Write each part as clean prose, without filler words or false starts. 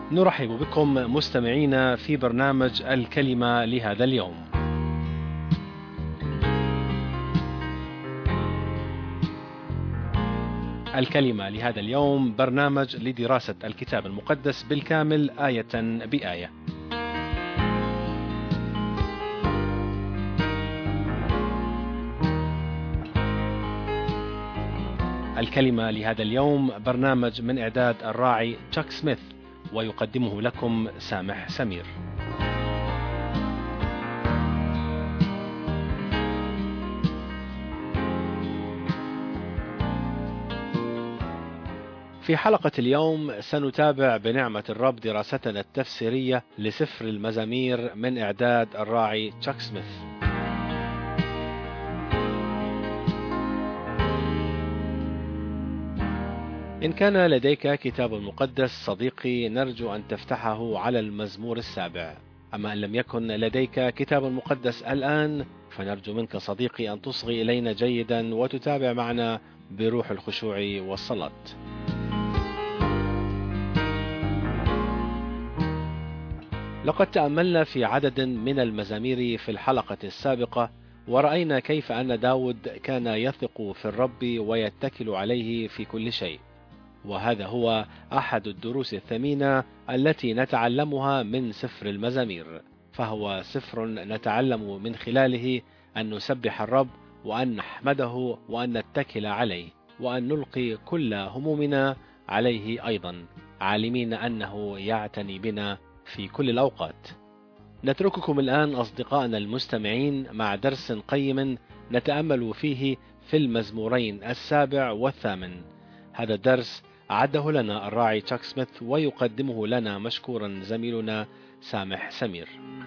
نرحب بكم مستمعينا في برنامج الكلمة لهذا اليوم. الكلمة لهذا اليوم برنامج لدراسة الكتاب المقدس بالكامل آية بآية. الكلمة لهذا اليوم برنامج من إعداد الراعي تشاك سميث، ويقدمه لكم سامح سمير. في حلقة اليوم سنتابع بنعمة الرب دراستنا التفسيرية لسفر المزامير من إعداد الراعي تشاك سميث. إن كان لديك كتاب مقدس صديقي، نرجو أن تفتحه على المزمور 7. أما إن لم يكن لديك كتاب مقدس الآن، فنرجو منك صديقي أن تصغي إلينا جيدا وتتابع معنا بروح الخشوع والصلاة. لقد تأملنا في عدد من المزامير في الحلقة السابقة، ورأينا كيف أن داود كان يثق في الرب ويتكل عليه في كل شيء. وهذا هو أحد الدروس الثمينة التي نتعلمها من سفر المزامير، فهو سفر نتعلم من خلاله أن نسبح الرب وأن نحمده وأن نتكل عليه وأن نلقي كل همومنا عليه أيضا، عالمين أنه يعتني بنا في كل الأوقات. نترككم الآن أصدقائنا المستمعين مع درس قيم نتأمل فيه في المزمورين 7 و8. هذا الدرس أعده لنا الراعي تشاك سميث، ويقدمه لنا مشكورا زميلنا سامح سمير.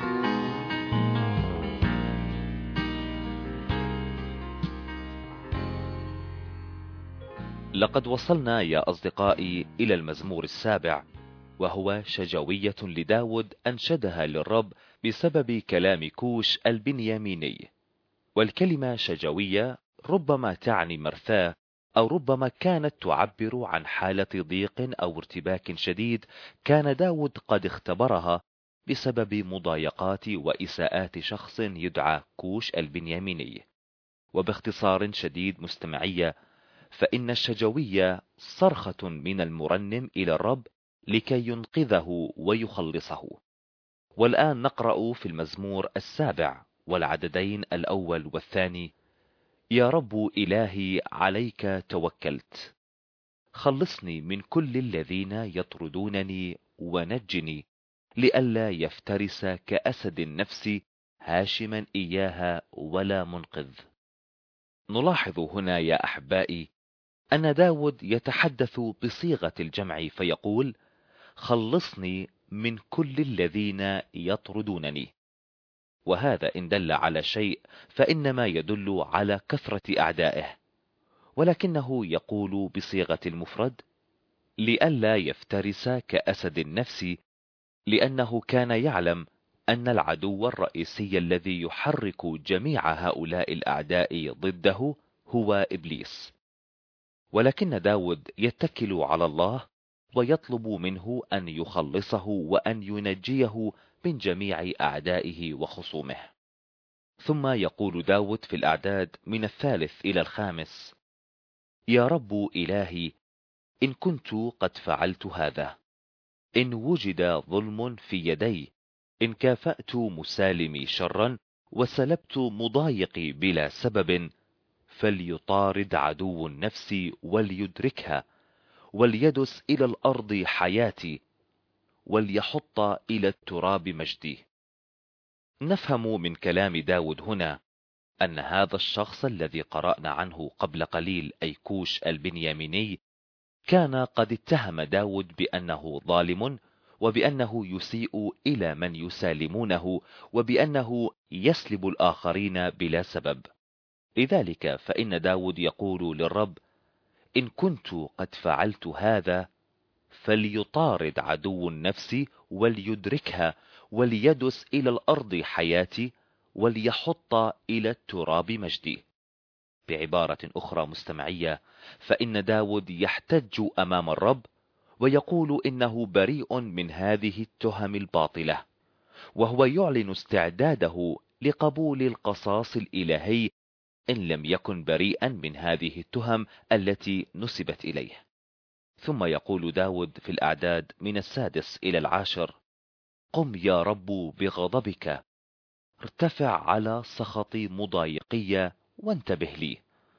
لقد وصلنا يا أصدقائي إلى المزمور 7، وهو شجوية لداود أنشدها للرب بسبب كلام كوش البنياميني. والكلمة شجوية ربما تعني مرثاة، أو ربما كانت تعبر عن حالة ضيق أو ارتباك شديد كان داود قد اختبرها بسبب مضايقات وإساءات شخص يدعى كوش البنياميني. وباختصار شديد مستمعية، فإن الشجوية صرخة من المرنم إلى الرب لكي ينقذه ويخلصه. والآن نقرأ في المزمور 7 والعددين الأول والثاني: يا رب إلهي عليك توكلت، خلصني من كل الذين يطردونني ونجني، لئلا يفترس كأسد النفس هاشما إياها ولا منقذ. نلاحظ هنا يا أحبائي أن داود يتحدث بصيغة الجمع فيقول: خلصني من كل الذين يطردونني. وهذا إن دل على شيء فإنما يدل على كثرة أعدائه، ولكنه يقول بصيغة المفرد لئلا يفترس كأسد النفس، لأنه كان يعلم أن العدو الرئيسي الذي يحرك جميع هؤلاء الأعداء ضده هو إبليس. ولكن داود يتكل على الله ويطلب منه أن يخلصه وأن ينجيه من جميع أعدائه وخصومه. ثم يقول داود في الأعداد من 3 إلى 5: يا رب إلهي، إن كنت قد فعلت هذا، إن وجد ظلم في يدي، إن كافأت مسالمي شرا وسلبت مضايقي بلا سبب، فليطارد عدو النفس وليدركها، وليدس إلى الأرض حياتي، وليحط إلى التراب مجدي. نفهم من كلام داود هنا أن هذا الشخص الذي قرأنا عنه قبل قليل، أي كوش البنياميني، كان قد اتهم داود بأنه ظالم، وبأنه يسيء إلى من يسالمونه، وبأنه يسلب الآخرين بلا سبب. لذلك فإن داود يقول للرب: إن كنت قد فعلت هذا، فليطارد عدو النفس وليدركها، وليدس إلى الأرض حياتي، وليحط إلى التراب مجدي. بعبارة أخرى مستمعية، فإن داود يحتج أمام الرب، ويقول إنه بريء من هذه التهم الباطلة، وهو يعلن استعداده لقبول القصاص الإلهي إن لم يكن بريئا من هذه التهم التي نسبت إليه. ثم يقول داود في الأعداد من 6 إلى 10: قم يا رب بغضبك، ارتفع على سخط مضايقي وانتبه لي.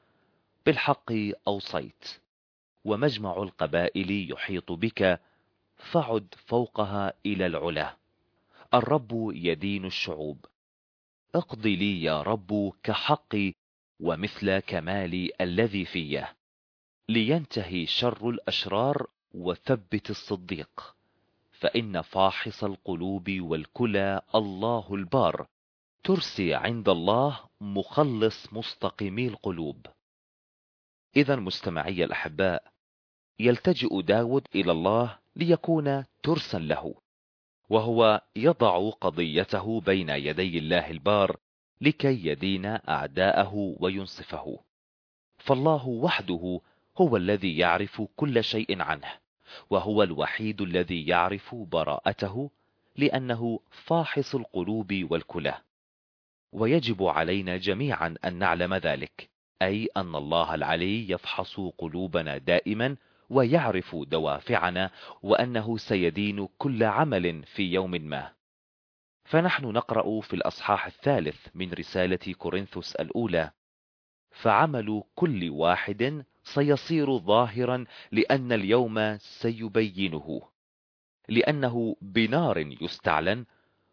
بالحق أوصيت، ومجمع القبائل يحيط بك، فعد فوقها إلى العلا. الرب يدين الشعوب، اقض لي يا رب كحقي ومثل كمالي الذي فيه، لينتهي شر الأشرار وثبت الصديق، فإن فاحص القلوب والكلى الله البار، ترسي عند الله مخلص مستقيمي القلوب. إذا مستمعي الأحباء، يلتجئ داود إلى الله ليكون ترسا له، وهو يضع قضيته بين يدي الله البار لكي يدين أعداءه وينصفه. فالله وحده هو الذي يعرف كل شيء عنه، وهو الوحيد الذي يعرف براءته، لأنه فاحص القلوب والكلى. ويجب علينا جميعا أن نعلم ذلك، أي أن الله العلي يفحص قلوبنا دائما ويعرف دوافعنا، وأنه سيدين كل عمل في يوم ما. فنحن نقرأ في الأصحاح 3 من رسالة كورنثوس الأولى: فعمل كل واحد سيصير ظاهرا، لأن اليوم سيبينه، لأنه بنار يستعلن،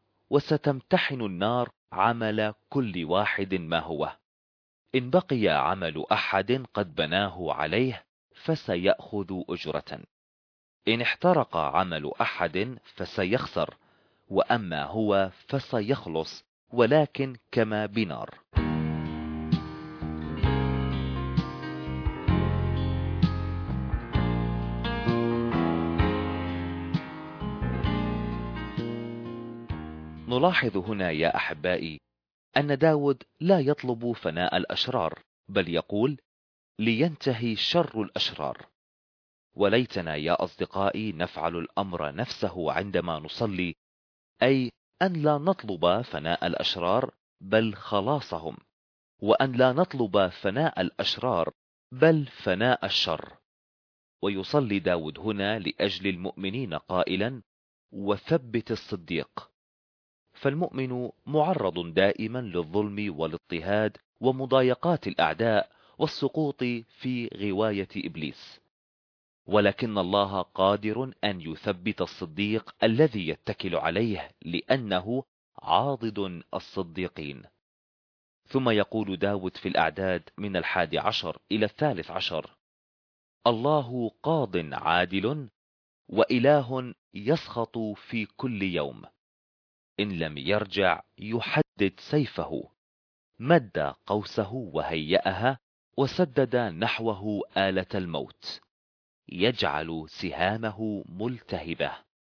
وستمتحن النار عمل كل واحد ما هو. إن بقي عمل أحد قد بناه عليه فسيأخذ أجرة، إن احترق عمل أحد فسيخسر، وأما هو فسيخلص، ولكن كما بنار. نلاحظ هنا يا أحبائي أن داود لا يطلب فناء الأشرار، بل يقول لينتهي شر الأشرار. وليتنا يا أصدقائي نفعل الأمر نفسه عندما نصلي، أي أن لا نطلب فناء الأشرار بل خلاصهم، وأن لا نطلب فناء الأشرار بل فناء الشر. ويصلي داود هنا لأجل المؤمنين قائلا: وثبت الصديق. فالمؤمن معرض دائما للظلم والاضطهاد ومضايقات الأعداء والسقوط في غواية إبليس، ولكن الله قادر أن يثبت الصديق الذي يتكل عليه، لأنه عاضد الصديقين. ثم يقول داود في الأعداد من 11 إلى 13: الله قاض عادل، وإله يسخط في كل يوم، إن لم يرجع يحدد سيفه، مد قوسه وهيأها، وسدد نحوه آلة الموت، يجعل سهامه ملتهبة.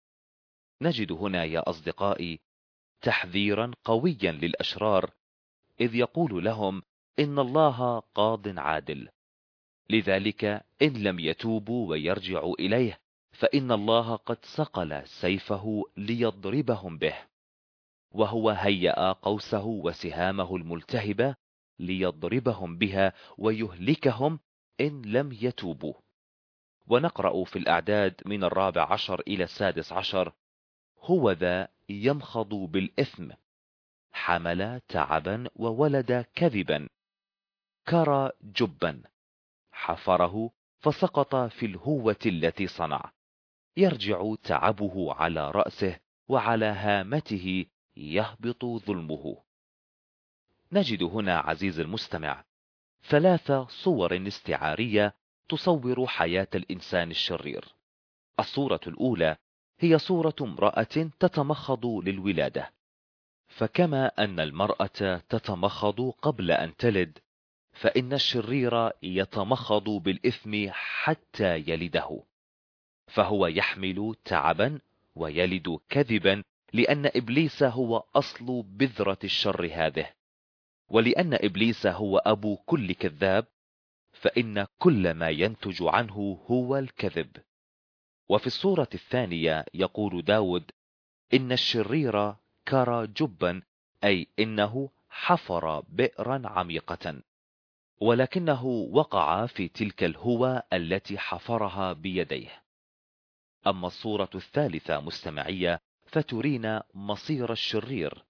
نجد هنا يا أصدقائي تحذيرا قويا للأشرار، إذ يقول لهم إن الله قاض عادل، لذلك إن لم يتوبوا ويرجعوا إليه فإن الله قد صقل سيفه ليضربهم به، وهو هيأ قوسه وسهامه الملتهبة ليضربهم بها ويهلكهم إن لم يتوبوا. ونقرأ في الأعداد من 14 إلى 16: هو ذا يمخض بالإثم، حمل تعبا وولد كذبا، كرى جبا، حفره فسقط في الهوة التي صنع، يرجع تعبه على رأسه، وعلى هامته يهبط ظلمه. نجد هنا عزيز المستمع 3 صور استعارية تصور حياة الإنسان الشرير. الصورة الأولى هي صورة امرأة تتمخض للولادة، فكما أن المرأة تتمخض قبل أن تلد، فإن الشرير يتمخض بالإثم حتى يلده، فهو يحمل تعبا ويلد كذبا، لأن إبليس هو أصل بذرة الشر هذه، ولأن إبليس هو أبو كل كذاب، فإن كل ما ينتج عنه هو الكذب. وفي الصورة الثانية يقول داود: إن الشرير كرى جبا، أي إنه حفر بئرا عميقة، ولكنه وقع في تلك الهوى التي حفرها بيديه. أما الصورة الثالثة مستمعية فترينا مصير الشرير: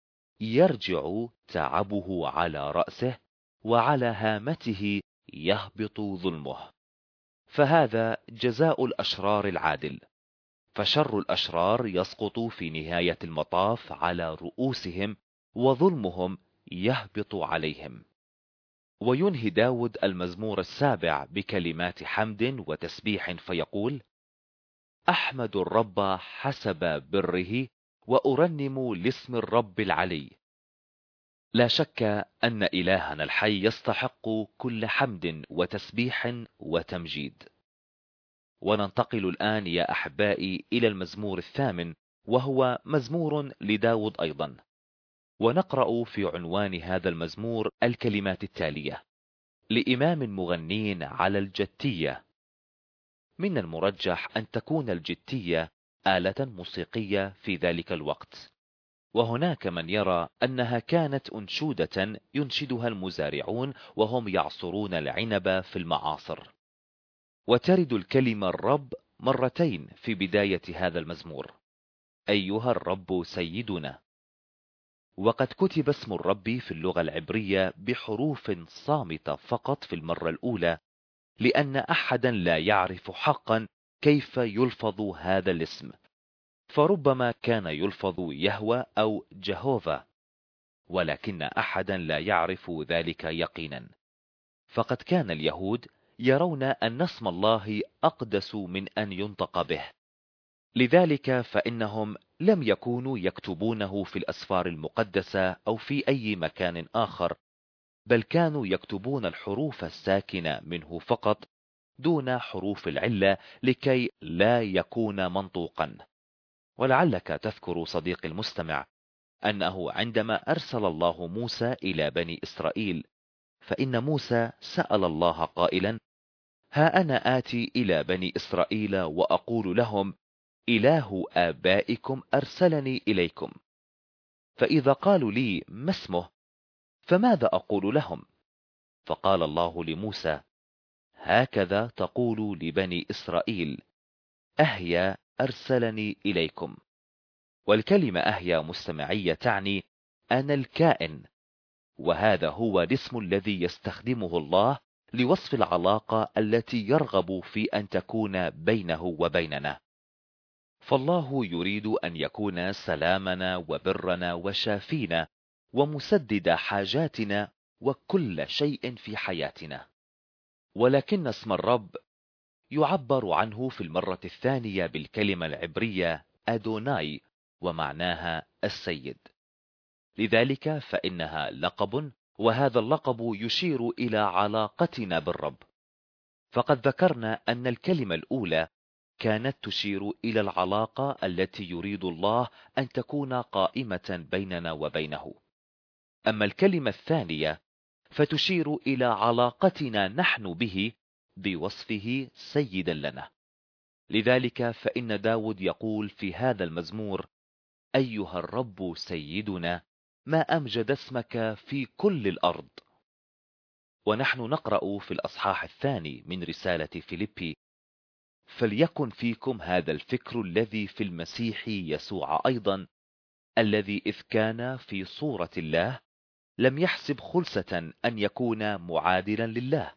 يرجع تعبه على رأسه، وعلى هامته يهبط ظلمه. فهذا جزاء الأشرار العادل، فشر الأشرار يسقط في نهاية المطاف على رؤوسهم، وظلمهم يهبط عليهم. وينهي داود المزمور 7 بكلمات حمد وتسبيح فيقول: أحمد الرب حسب بره، وأرنم لاسم الرب العلي. لا شك أن إلهنا الحي يستحق كل حمد وتسبيح وتمجيد. وننتقل الآن يا أحبائي إلى المزمور 8، وهو مزمور لداود أيضا. ونقرأ في عنوان هذا المزمور الكلمات التالية: لإمام مغنين على الجتية. من المرجح أن تكون الجتية آلة موسيقية في ذلك الوقت، وهناك من يرى أنها كانت أنشودة ينشدها المزارعون وهم يعصرون العنب في المعاصر. وترد الكلمة الرب مرتين في بداية هذا المزمور: أيها الرب سيدنا. وقد كتب اسم الرب في اللغة العبرية بحروف صامتة فقط في المرة الأولى، لأن أحدا لا يعرف حقا كيف يلفظ هذا الاسم، فربما كان يلفظ يهوى أو جهوفا، ولكن أحدا لا يعرف ذلك يقينا. فقد كان اليهود يرون أن اسم الله أقدس من أن ينطق به، لذلك فإنهم لم يكونوا يكتبونه في الأسفار المقدسة أو في أي مكان آخر، بل كانوا يكتبون الحروف الساكنة منه فقط دون حروف العلة لكي لا يكون منطوقا. ولعلك تذكر صديقي المستمع أنه عندما أرسل الله موسى إلى بني إسرائيل، فإن موسى سأل الله قائلا: ها أنا آتي إلى بني إسرائيل وأقول لهم: إله آبائكم أرسلني إليكم، فإذا قالوا لي ما اسمه فماذا أقول لهم؟ فقال الله لموسى: هكذا تقول لبني إسرائيل: أهيا أرسلني إليكم. والكلمة أهيا مستمعية تعني أنا الكائن، وهذا هو الاسم الذي يستخدمه الله لوصف العلاقة التي يرغب في أن تكون بينه وبيننا. فالله يريد أن يكون سلامنا وبرنا وشافينا ومسدد حاجاتنا وكل شيء في حياتنا. ولكن اسم الرب يعبر عنه في المرة الثانية بالكلمة العبرية أدوناي، ومعناها السيد. لذلك فإنها لقب، وهذا اللقب يشير إلى علاقتنا بالرب. فقد ذكرنا أن الكلمة الأولى كانت تشير إلى العلاقة التي يريد الله أن تكون قائمة بيننا وبينه. أما الكلمة الثانية فتشير إلى علاقتنا نحن به بوصفه سيدا لنا. لذلك فإن داود يقول في هذا المزمور: أيها الرب سيدنا، ما أمجد اسمك في كل الأرض. ونحن نقرأ في الأصحاح 2 من رسالة فيليبي: فليكن فيكم هذا الفكر الذي في المسيح يسوع أيضا، الذي إذ كان في صورة الله لم يحسب خلسة أن يكون معادلا لله،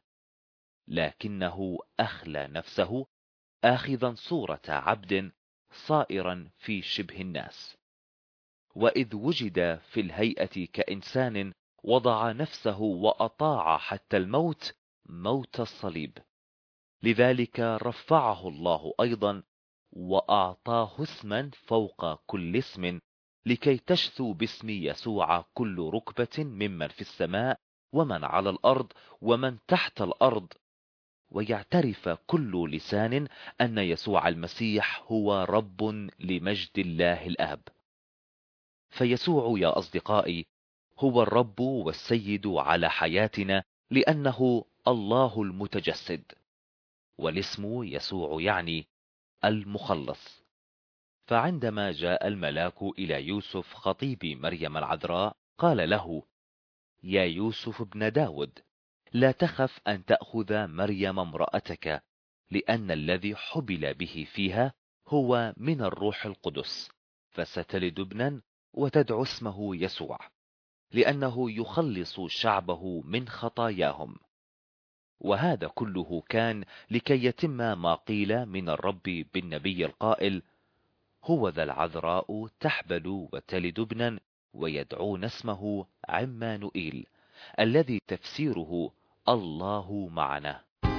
لكنه أخلى نفسه، آخذا صورة عبد، صائرا في شبه الناس. وإذ وجد في الهيئة كإنسان وضع نفسه وأطاع حتى الموت، موت الصليب. لذلك رفعه الله أيضا وأعطاه اسما فوق كل اسم، لكي تشثو باسم يسوع كل ركبة ممن في السماء ومن على الأرض ومن تحت الأرض، ويعترف كل لسان أن يسوع المسيح هو رب لمجد الله الآب. فيسوع يا أصدقائي هو الرب والسيد على حياتنا، لأنه الله المتجسد. والاسم يسوع يعني المخلص. فعندما جاء الملاك إلى يوسف خطيب مريم العذراء قال له: يا يوسف ابن داود، لا تخف أن تأخذ مريم امرأتك، لأن الذي حبل به فيها هو من الروح القدس، فستلد ابنا وتدعو اسمه يسوع، لأنه يخلص شعبه من خطاياهم. وهذا كله كان لكي يتم ما قيل من الرب بالنبي القائل: هو ذا العذراء تحبل وتلد ابنا ويدعون اسمه عمانوئيل، الذي تفسيره الله معنا.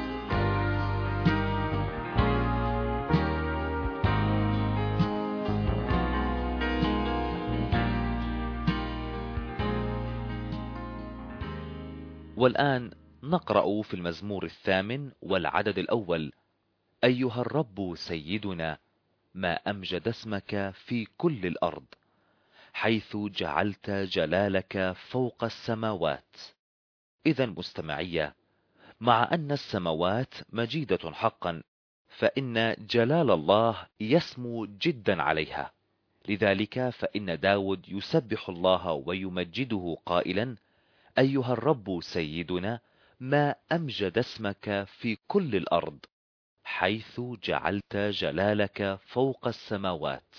والآن نقرأ في المزمور 8 والعدد الأول: أيها الرب سيدنا، ما أمجد اسمك في كل الأرض، حيث جعلت جلالك فوق السماوات. إذا مستمعية، مع أن السماوات مجيدة حقا، فإن جلال الله يسمو جدا عليها. لذلك فإن داود يسبح الله ويمجده قائلا: أيها الرب سيدنا، ما أمجد اسمك في كل الأرض، حيث جعلت جلالك فوق السماوات.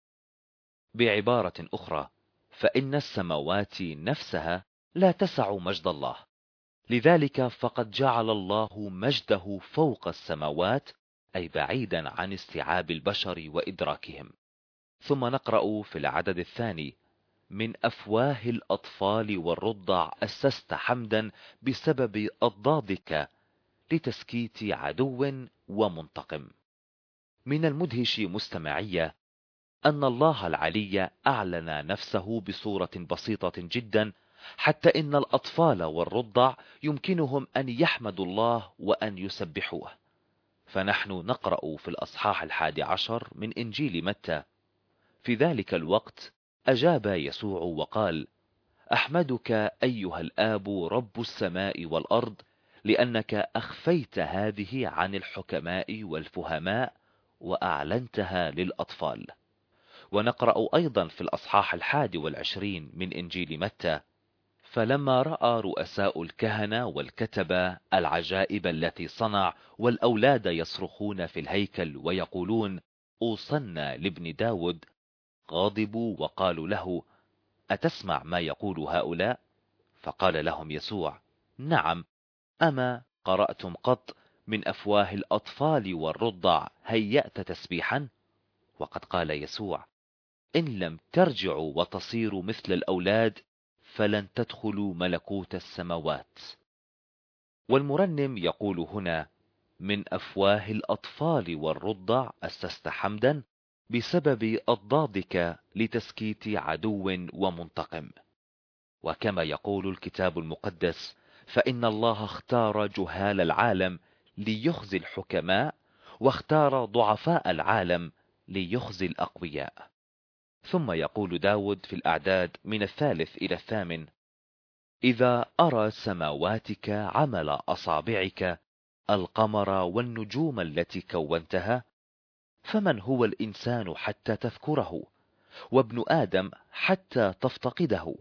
بعبارة أخرى، فإن السماوات نفسها لا تسع مجد الله، لذلك فقد جعل الله مجده فوق السماوات، أي بعيدا عن استيعاب البشر وإدراكهم. ثم نقرأ في العدد الثاني: من أفواه الأطفال والرضع أسست حمدا بسبب أضدادك، لتسكيت عدو ومنتقم. من المدهش مستمعية أن الله العلي أعلن نفسه بصورة بسيطة جدا، حتى إن الأطفال والرضع يمكنهم أن يحمدوا الله وأن يسبحوه. فنحن نقرأ في الأصحاح 11 من إنجيل متى: في ذلك الوقت أجاب يسوع وقال: أحمدك أيها الآب رب السماء والأرض، لأنك أخفيت هذه عن الحكماء والفهماء وأعلنتها للأطفال. ونقرأ أيضا في الأصحاح 21 من إنجيل متى: فلما رأى رؤساء الكهنة والكتبة العجائب التي صنع والأولاد يصرخون في الهيكل ويقولون: أوصنا لابن داود، غاضبوا وقالوا له: أتسمع ما يقول هؤلاء؟ فقال لهم يسوع: نعم، أما قرأتم قط من أفواه الأطفال والرضع هيأت تسبيحا؟ وقد قال يسوع: إن لم ترجعوا وتصيروا مثل الأولاد فلن تدخلوا ملكوت السماوات. والمرنم يقول هنا: من أفواه الأطفال والرضع أسست حمدا بسبب أضدادك، لتسكيت عدو ومنتقم. وكما يقول الكتاب المقدس: فإن الله اختار جهال العالم ليخزي الحكماء، واختار ضعفاء العالم ليخزي الأقوياء. ثم يقول داود في الأعداد من 3 إلى 8: إذا أرى سماواتك عمل أصابعك، القمر والنجوم التي كونتها، فمن هو الإنسان حتى تذكره، وابن آدم حتى تفتقده،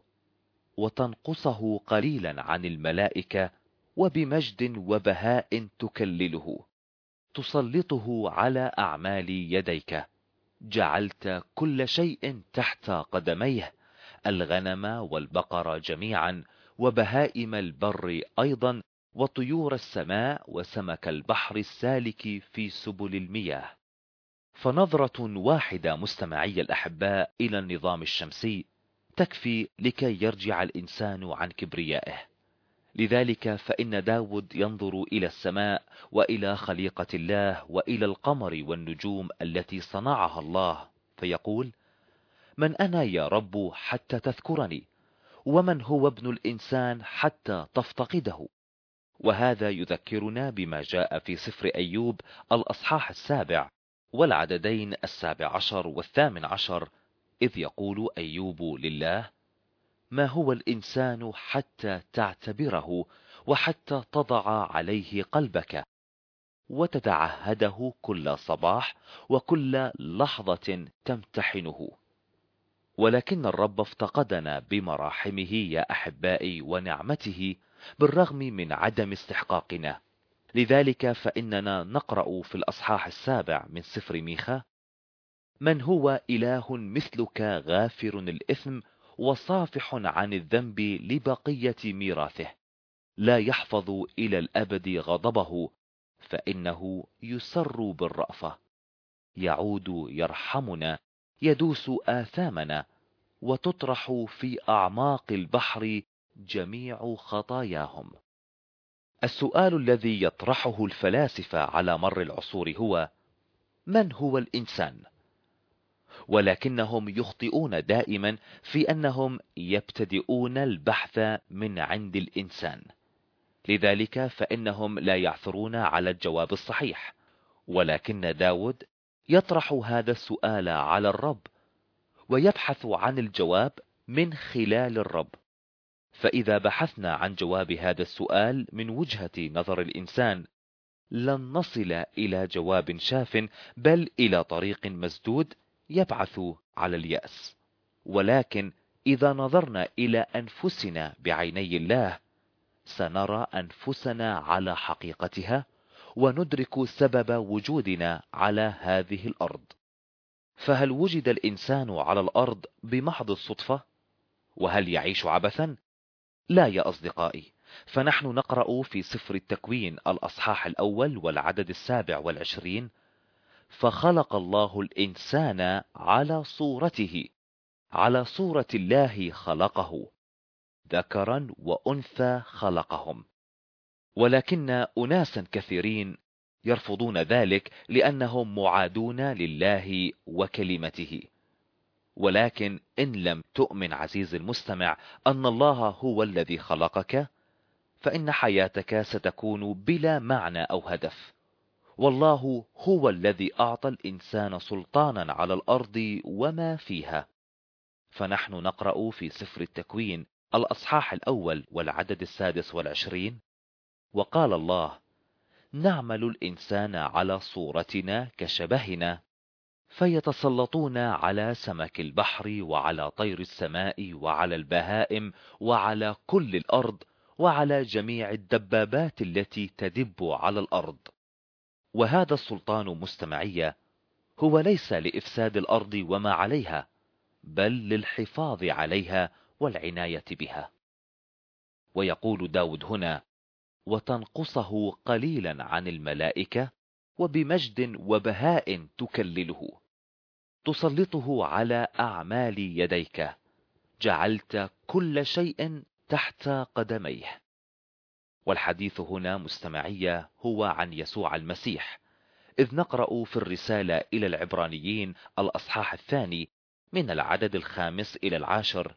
وتنقصه قليلا عن الملائكة، وبمجد وبهاء تكلله، تسلطه على أعمال يديك. جعلت كل شيء تحت قدميه، الغنم والبقر جميعا، وبهائم البر أيضا، وطيور السماء، وسمك البحر السالك في سبل المياه. فنظرة واحدة مستمعي الأحباء إلى النظام الشمسي تكفي لكي يرجع الإنسان عن كبريائه. لذلك فإن داود ينظر إلى السماء وإلى خليقة الله وإلى القمر والنجوم التي صنعها الله، فيقول: من أنا يا رب حتى تذكرني؟ ومن هو ابن الإنسان حتى تفتقده؟ وهذا يذكرنا بما جاء في سفر أيوب الأصحاح 7 والعددين 17 و18، إذ يقول أيوب لله: ما هو الإنسان حتى تعتبره، وحتى تضع عليه قلبك؟ وتتعهده كل صباح وكل لحظة تمتحنه. ولكن الرب افتقدنا بمراحمه يا أحبائي ونعمته بالرغم من عدم استحقاقنا. لذلك فإننا نقرأ في الأصحاح 7 من سفر ميخا: من هو إله مثلك غافر الإثم وصافح عن الذنب لبقية ميراثه، لا يحفظ إلى الأبد غضبه، فإنه يسر بالرأفة، يعود يرحمنا، يدوس آثامنا، وتطرح في أعماق البحر جميع خطاياهم. السؤال الذي يطرحه الفلاسفة على مر العصور هو: من هو الإنسان؟ ولكنهم يخطئون دائما في أنهم يبتدئون البحث من عند الإنسان. لذلك فإنهم لا يعثرون على الجواب الصحيح. ولكن داود يطرح هذا السؤال على الرب، ويبحث عن الجواب من خلال الرب. فإذا بحثنا عن جواب هذا السؤال من وجهة نظر الإنسان، لن نصل إلى جواب شاف، بل إلى طريق مسدود يبعث على اليأس. ولكن إذا نظرنا إلى أنفسنا بعيني الله، سنرى أنفسنا على حقيقتها، وندرك سبب وجودنا على هذه الأرض. فهل وجد الإنسان على الأرض بمحض الصدفة؟ وهل يعيش عبثا؟ لا يا أصدقائي، فنحن نقرأ في سفر التكوين الأصحاح 1 والعدد 27: فخلق الله الإنسان على صورته، على صورة الله خلقه، ذكرا وأنثى خلقهم. ولكن أناسا كثيرين يرفضون ذلك لأنهم معادون لله وكلمته. ولكن إن لم تؤمن عزيزي المستمع أن الله هو الذي خلقك، فإن حياتك ستكون بلا معنى أو هدف. والله هو الذي أعطى الإنسان سلطانا على الأرض وما فيها. فنحن نقرأ في سفر التكوين الأصحاح 1 والعدد 26: وقال الله: نعمل الإنسان على صورتنا كشبهنا، فيتسلطون على سمك البحر وعلى طير السماء وعلى البهائم وعلى كل الأرض وعلى جميع الدبابات التي تدب على الأرض. وهذا السلطان مستمعية هو ليس لإفساد الأرض وما عليها، بل للحفاظ عليها والعناية بها. ويقول داود هنا: وتنقصه قليلا عن الملائكة، وبمجد وبهاء تكلله، تسلطه على أعمال يديك، جعلت كل شيء تحت قدميه. والحديث هنا مستمعية هو عن يسوع المسيح، إذ نقرأ في الرسالة إلى العبرانيين الأصحاح 2 من العدد 5 إلى 10: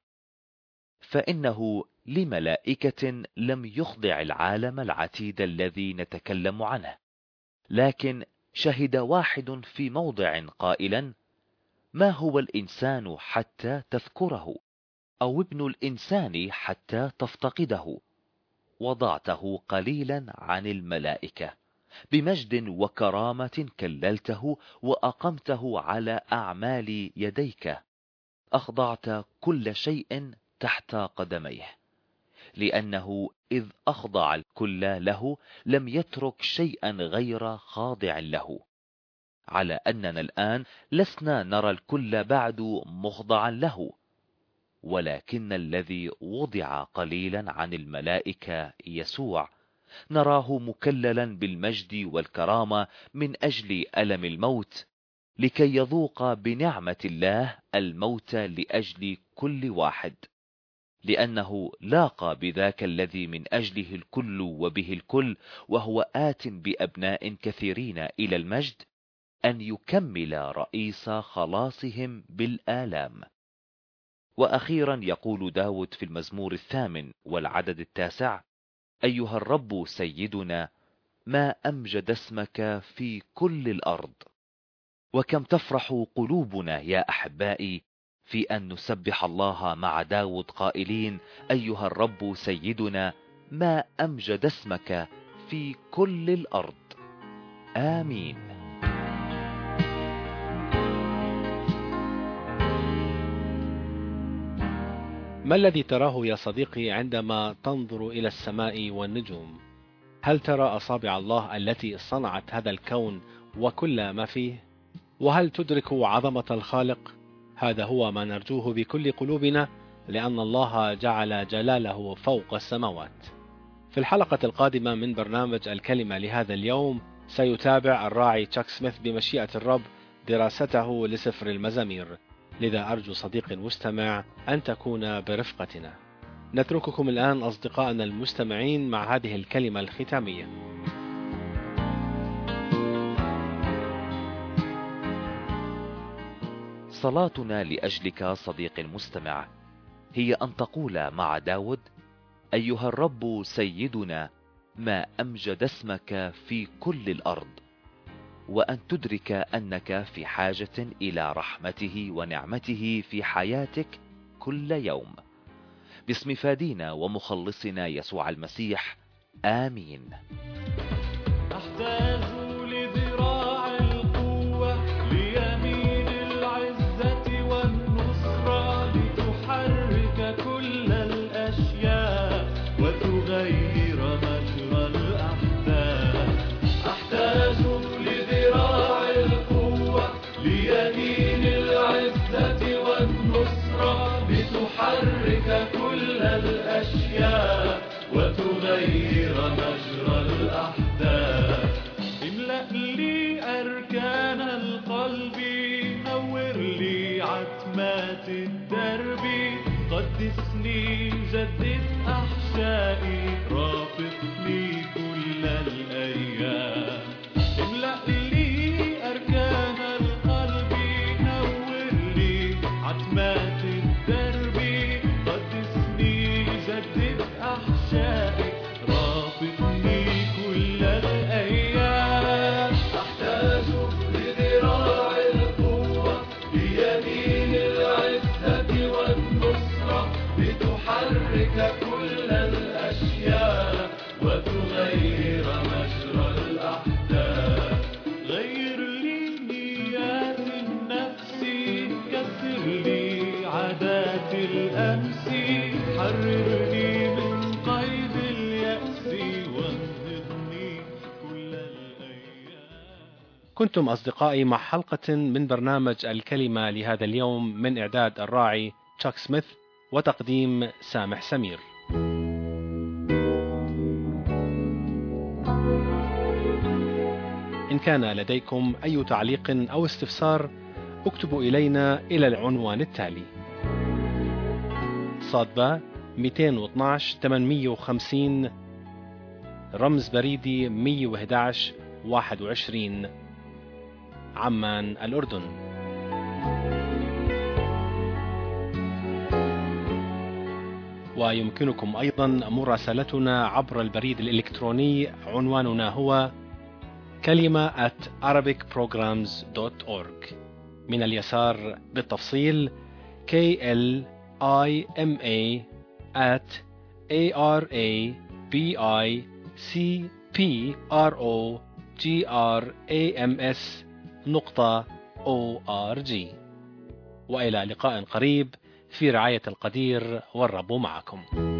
فإنه لملائكة لم يخضع العالم العتيد الذي نتكلم عنه، لكن شهد واحد في موضع قائلا: ما هو الإنسان حتى تذكره، أو ابن الإنسان حتى تفتقده؟ وضعته قليلا عن الملائكة، بمجد وكرامة كللته وأقمته على أعمال يديك، أخضعت كل شيء تحت قدميه. لأنه إذ أخضع الكل له لم يترك شيئا غير خاضع له، على أننا الآن لسنا نرى الكل بعد مخضعا له، ولكن الذي وضع قليلا عن الملائكة يسوع نراه مكللا بالمجد والكرامة من أجل ألم الموت، لكي يذوق بنعمة الله الموت لأجل كل واحد. لأنه لاقى بذاك الذي من أجله الكل وبه الكل، وهو آت بأبناء كثيرين إلى المجد، أن يكمل رئيس خلاصهم بالآلام. وأخيرا يقول داود في المزمور 8 والعدد 9: أيها الرب سيدنا، ما أمجد اسمك في كل الأرض. وكم تفرح قلوبنا يا أحبائي في أن نسبح الله مع داود قائلين: أيها الرب سيدنا، ما أمجد اسمك في كل الأرض. آمين. ما الذي تراه يا صديقي عندما تنظر إلى السماء والنجوم؟ هل ترى أصابع الله التي صنعت هذا الكون وكل ما فيه؟ وهل تدرك عظمة الخالق؟ هذا هو ما نرجوه بكل قلوبنا، لأن الله جعل جلاله فوق السماوات. في الحلقة القادمة من برنامج الكلمة لهذا اليوم سيتابع الراعي تشاك سميث بمشيئة الرب دراسته لسفر المزامير، لذا أرجو صديقي المستمع أن تكون برفقتنا. نترككم الآن أصدقائنا المستمعين مع هذه الكلمة الختامية. صلاتنا لأجلك صديقي المستمع هي أن تقول مع داود: أيها الرب سيدنا، ما أمجد اسمك في كل الأرض، وأن تدرك أنك في حاجة إلى رحمته ونعمته في حياتك كل يوم. باسم فادينا ومخلصنا يسوع المسيح، آمين. أحتاج لذراع القوة ليمين العزة والنصرة، لتحرك كل الأشياء وتغير مجرى الأحداث. أحتاج لذراع القوة ليمين العزة والنصرة، لتحرك كل الأشياء وتغير مجرى الأحداث. املأ لي أركان القلب، نور لي عتمات الدرب، قدسني جدد أحشائي، رافقني كل الأيام. املأ لي أركان القلب، نور لي عتمات الدرب، قدسني جدد أحشائي، رافقني كل الأيام. أحتاج لذراع القوة ليمين العزة والنصرة، لتحرك كل الأشياء وتغير مجرى الأحداث. غير لي نيات النفس، كسر لي عادات الأمس، حررني من قيد اليأس، وانهضني كل الأيام. كنتم أصدقائي مع حلقة من برنامج الكلمة لهذا اليوم، من إعداد الراعي تشاك سميث وتقديم سامح سمير. إن كان لديكم أي تعليق أو استفسار اكتبوا إلينا إلى العنوان التالي: صادبة 212 850 رمز بريدي 111 21 عمان الأردن. ويمكنكم أيضا مراسلتنا عبر البريد الإلكتروني، عنواننا هو kalima@arabicprograms.org. من اليسار بالتفصيل kalima@arabicprograms.org. وإلى لقاء قريب في رعاية القدير، والرب معكم.